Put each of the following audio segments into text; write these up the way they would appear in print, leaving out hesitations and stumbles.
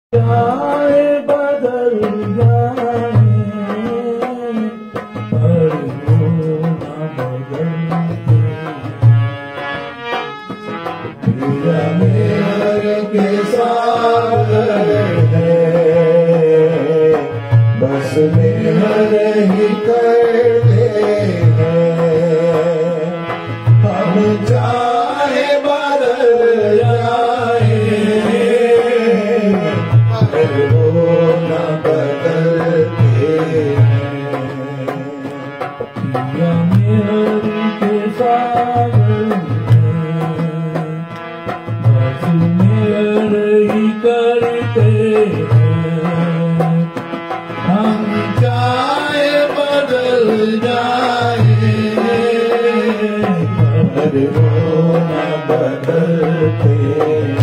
जाए बदल जाए पर वो न बदलते। मेरा मेहर के सागर है, बस मेहर ही करते हैं। हम चाहे बदल जाए वो न बदलते हैं। या मेहर के सागर हैं, बस मेहर ही करते हैं। हम चाहे बदल जाए पर वो न बदलते हैं।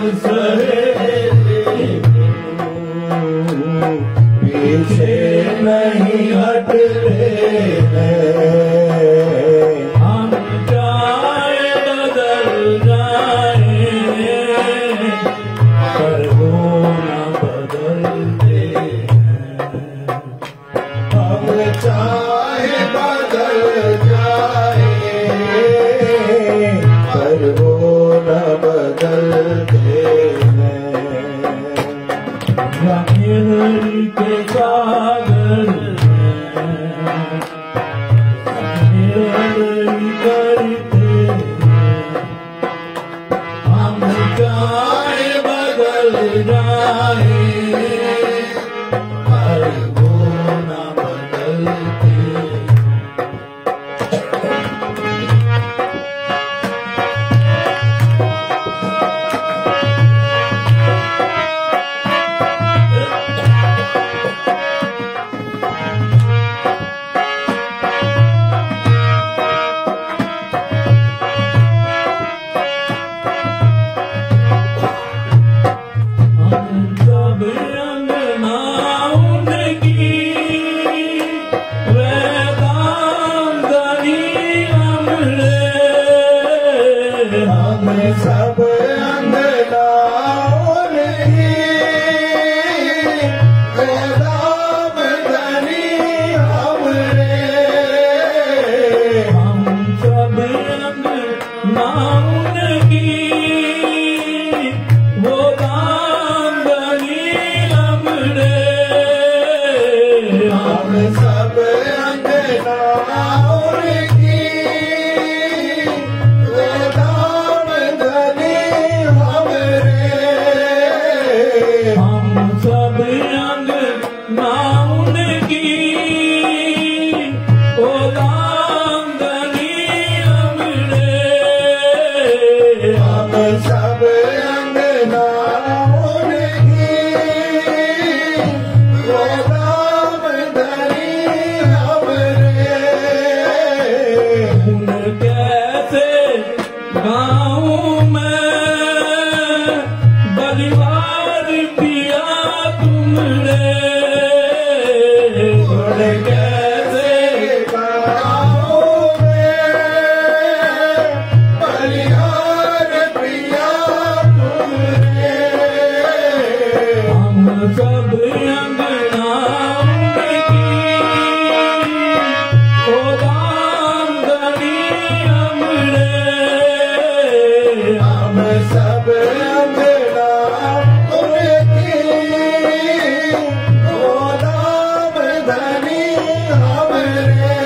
सहेरे पीछे नहीं हट रहे हम चाहे बदल जाए पर वो न बदलते हम चाहे बदल जाए पर वो न बदलते मेहरी के सागर मेहरी करते हम चाहे बदल जाए पर वो न बदलते सब अंगनाओं नहीं गोदाम धनी हमरे हम सब अंगनाउन की वो दामदनी हमरे हम सब अंगनाओं की गोदाम धनी हमरे हम सब अंगनाउन की वो दामदनी हमरे हम सब अंगनाओं की गोदाम धनी हमरे उन कैसे गाँव में बलिवार पिया तुमरे उन कैसे गाँव में बलिहार प्रिया तुमरे हम सब अंगनाउन की ओ दामदनी हमरे हम सब अंगनाओं की गोदाम धनी हमरे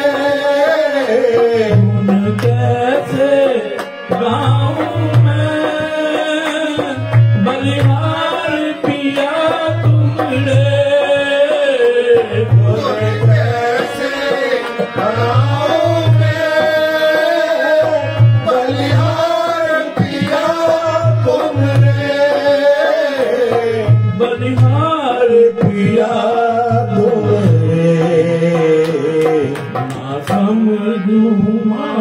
उन कैसे गाँव में बलिहार पिया तुमरे कैसे गाँव में बलिहार पिया तुमरे बलिहार पिया तुमरे ना समझूं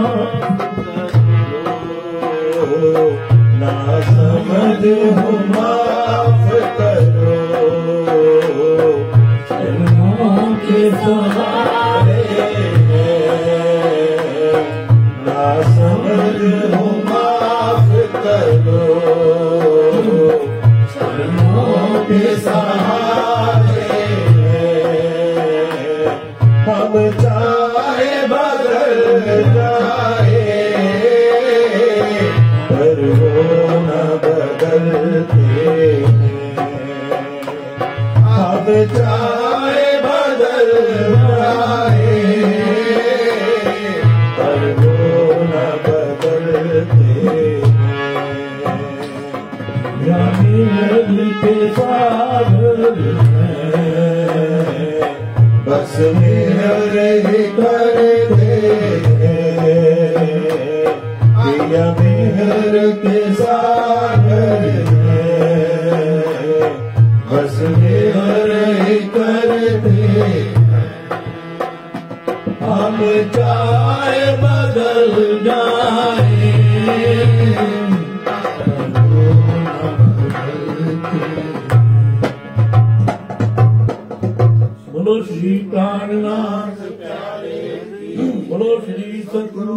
ना समझ हो माफ करो जन्मों के सहारे ना समझ हो माफ करो जन्मों के सहारे हम चाहे बदल जाए पर वो न बदलते हम चाहे बदल जाए पर वो न बदलते मेहरी के सागर बस मेरे ही करते पिया मेहर के सागर बस मेहर ही करते हम चाहे बदल जाए सतगुरु